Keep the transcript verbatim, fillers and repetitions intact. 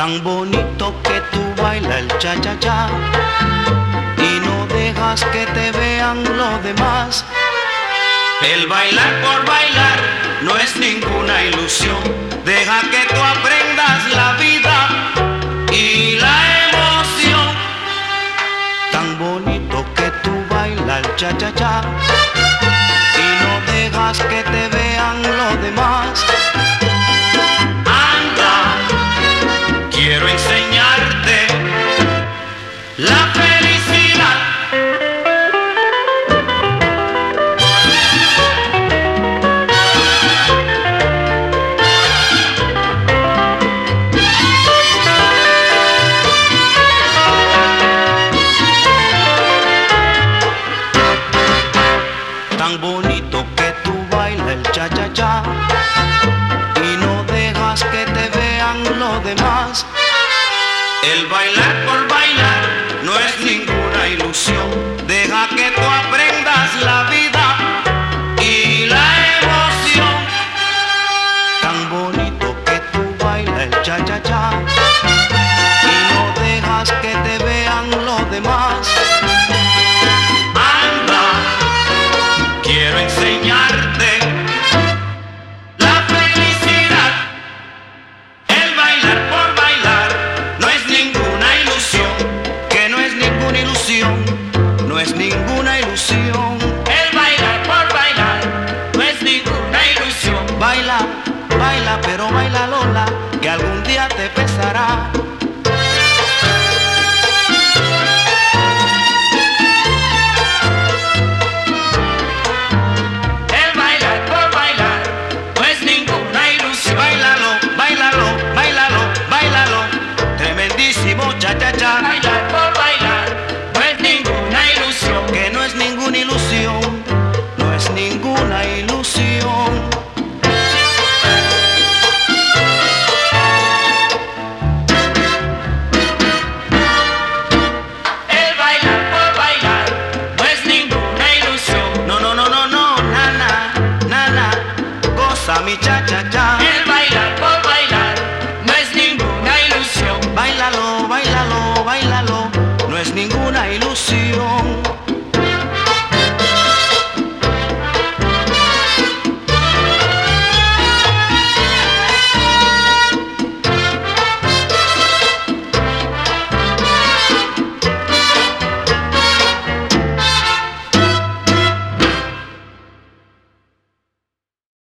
Tan bonito que tú bailas el cha-cha-cha y no dejas que te vean los demás. El bailar por bailar no es ninguna ilusión. Deja que tú aprendas la vida y la emoción. Tan bonito que tú bailas el cha-cha-cha y no dejas que te vean los demás. Quiero enseñarte la felicidad. Tan bonito que tú bailas el cha-cha-cha y no dejas que te vean los demás. El bailar por bailar no es ninguna ilusión. Deja que tú aprendas la vida y la emoción. Tan bonito que tú bailas el cha-cha-cha y no dejas que te vean los demás. Anda, quiero enseñarte la felicidad. El bailar por bailar no es ninguna ilusión, que no es ninguna ilusión, no es ninguna ilusión. El bailar por bailar no es ninguna ilusión. Baila, baila, pero baila Lola, que algún día te pesará. El bailar por bailar no es ninguna ilusión. Báilalo, báilalo, báilalo, báilalo, tremendísimo cha-cha-cha. Bailar por bailar no es ninguna ilusión. Que no es ninguna ilusión, no es ninguna ilusión. El bailar por bailar no es ninguna ilusión. No, no, no, no, no, nana, nana, goza mi cha-cha-cha. El bailar por bailar no es ninguna ilusión. Báilalo, báilalo, báilalo, no es ninguna ilusión.